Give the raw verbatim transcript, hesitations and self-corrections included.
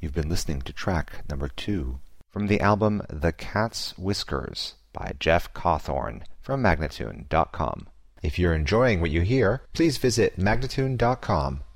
You've been listening to track number two from the album The Cat's Whiskers by Jeff Cawthorne from Magnatune dot com. If you're enjoying what you hear, please visit Magnatune dot com